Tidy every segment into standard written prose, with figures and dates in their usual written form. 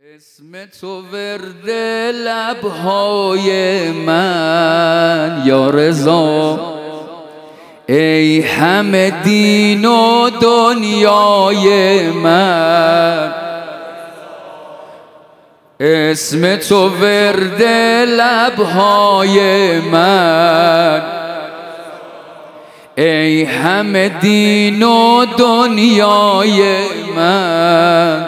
اسم تو ورد لبهای من یا رضا، ای همه دین و دنیای من. اسم تو ورد لبهای من، ای همه دین و دنیای من.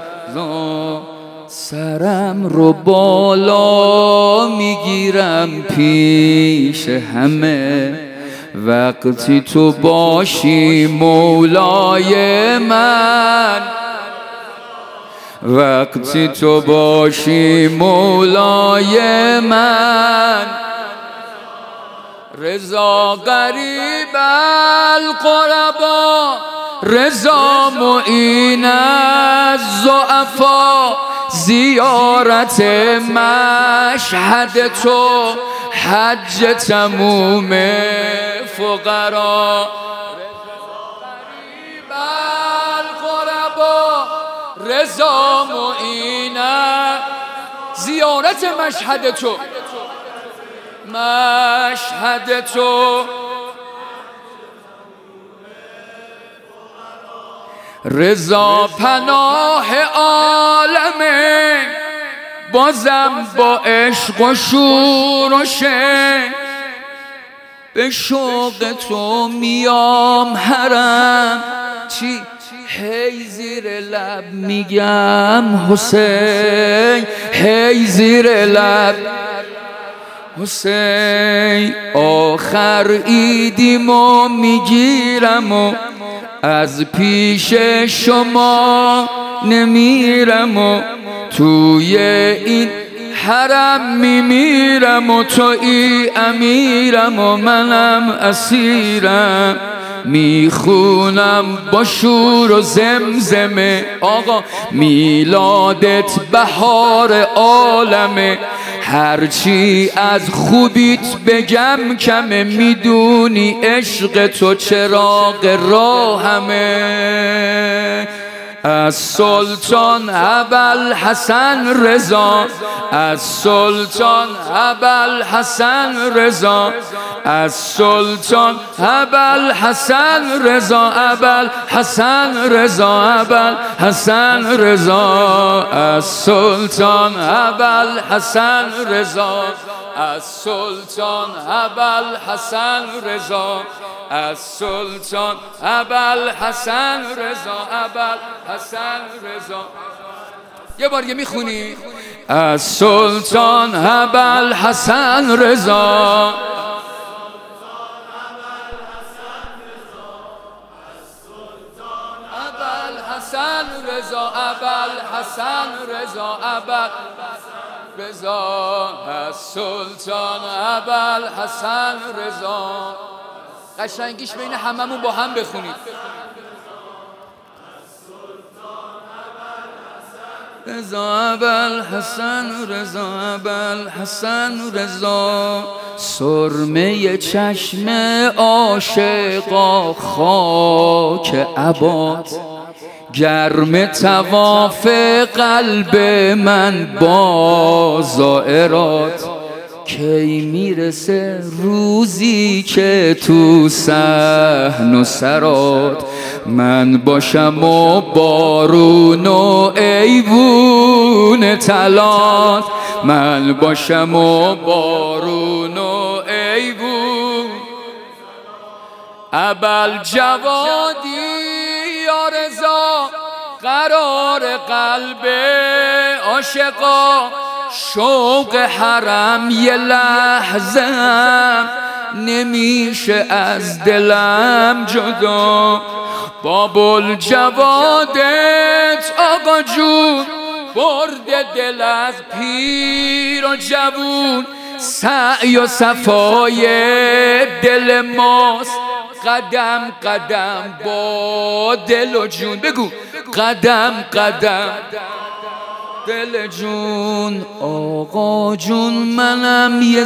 سرم رو بالا میگیرم پیش همه، وقتی تو باشی مولای من. وقتی تو باشی مولای من. رضا غریب القربا، رضا معین الضعفا، زیارت مشهد تو حج تموم فقرا. غریب القربا، رضا معین، زیارت مشهد تو، مشهد تو. رضا پناه عالمه، بازم با عشق و شور و شن، به شوق تو میام حرم. چی؟ هی زیر لب میگم حسین، هی زیر لب حسین. آخر عیدیم و میگیرم و از پیش شما نمیرم و توی این حرم میمیرم و توی امیرم و منم اسیرم. میخونم با شور و زمزمه آقا، میلادت بهار عالمه. هرچی از خوبیت بگم کمه، میدونی عشق تو چراغ راهمه. از سلطان ابوالحسن رضا، از سلطان ابوالحسن رضا، از سلطان ابوالحسن رضا، ابوالحسن رضا، ابوالحسن رضا. از سلطان ابوالحسن رضا، از سلطان ابوالحسن رضا، از سلطان ابوالحسن رضا، ابوالحسن رضا. یه بار یه میخونی. از سلطان ابوالحسن رضا، ابوالحسن رضا، ابوالحسن رضا، رضا. از سلطان ابوالحسن رضا. قشنگیش بین هممون با هم بخونید. رضا ابوالحسن رضا، ابوالحسن رضا. سرمه چشم عاشقا خاک عباد، گرم طواف قلب من با زائرات. کی میرسه روزی که تو صحن و سرات من باشم و بارون و ایوون طلات، من باشم و بارون و ایوون. ابوالجوادی یا رضا، قرار قلب عاشقا. شوق حرم یه لحظه نمیشه از دلم جدا. بابوالجوادت آقا جون، برد دل از پیر و جوون. سعی و صفای دل ماست، قدم قدم با دل و جون. بگو قدم قدم دل جون. آقا جون منم یه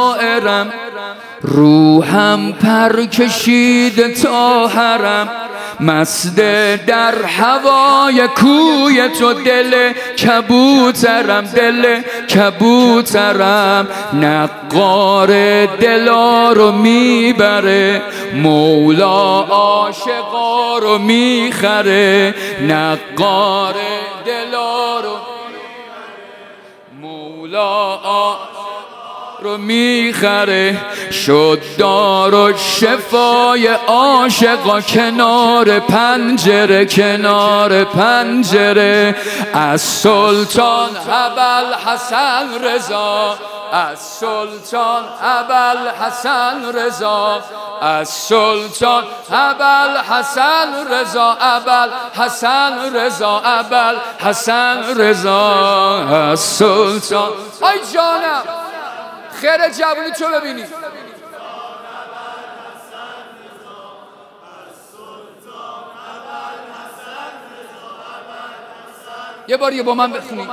زائرم، روحم پر کشید تا حرم. مست در هوای کوی تو، دل کبوترم دل کبوترم. نقار دلا رو میبره، مولا عاشقا رو میخره. نقار دلا رو مولا رو میخره. شد دار و شفای عاشقا کنار پنجره کنار پنجره. از سلطان ابوالحسن رضا، از سلطان ابوالحسن رضا، از سلطان ابوالحسن رضا، ابوالحسن رضا، ابوالحسن رضا. از سلطان ای جانم خیر جوونی تو ببینی. یه بار یه با من بخونی.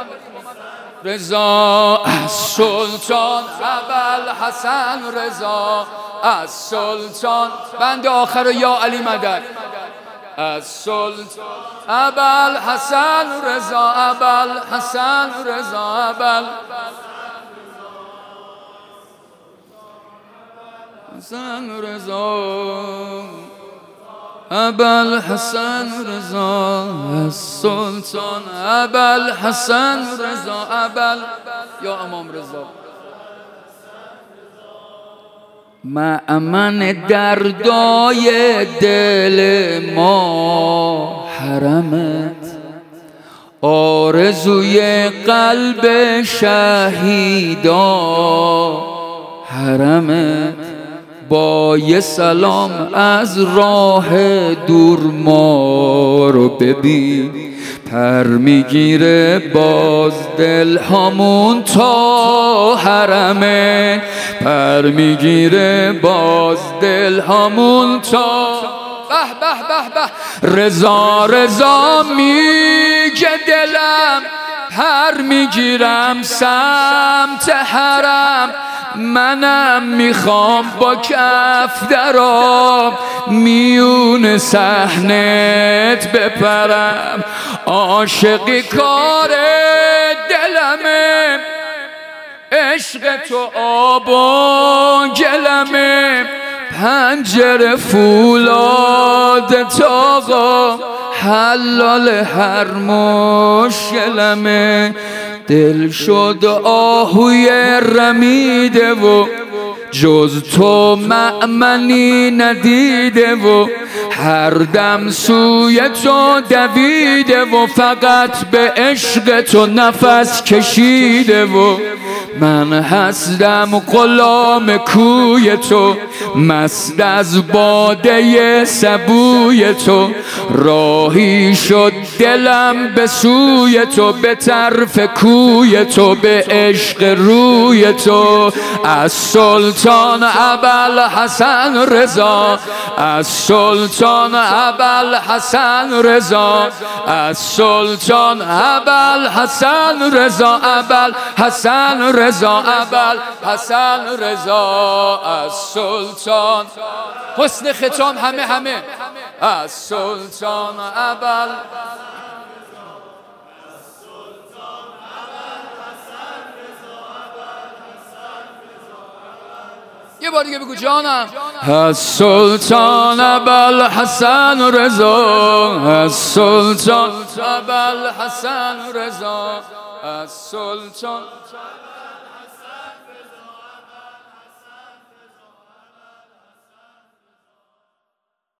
رضا از سلطان ابوالحسن رضا، از سلطان بند آخر و یا علی مدد. از سلطان ابوالحسن رضا، ابوالحسن رضا، ابوالحسن رضا، ابوالحسن رضا. از سلطان ابوالحسن رضا، یا امام رضا. مأمن دردای دل ما حرمت، آرزوی قلب شهیدا حرمت. با یه سلام از راه دور ما رو ببین، پر میگیره باز دل همون تا حرمه. پر میگیره باز دل همون تا به به به به. رضا رضا میگه دلم، پر میگیرم سمت حرم. منم میخوام با کف درام میون صحنت بپرم. عاشقی کار دلمه، عشق تو آب و گلمه. پنجره فولاد تاقا حلال هر مشکلمه. دل شد آهوی رمیده و جز تو مأمنی ندیده و هر دم سوی تو دویده و فقط به عشق تو نفس کشیده و من هستم غلام کوی تو، مست از باده سبوی تو. راهی شد دلم به سوی تو، به طرف کوی تو، به عشق روی تو. از سلطان ابوالحسن رضا، از سلطان ابوالحسن رضا، از سلطان ابوالحسن رضا، ابوالحسن رضا، ابوالحسن رضا. از سلطان حسن ختام همه از سلطان یه بار دیگه بگو جانم. از سلطان ابوالحسن رضا، از سلطان ابوالحسن رضا، از سلطان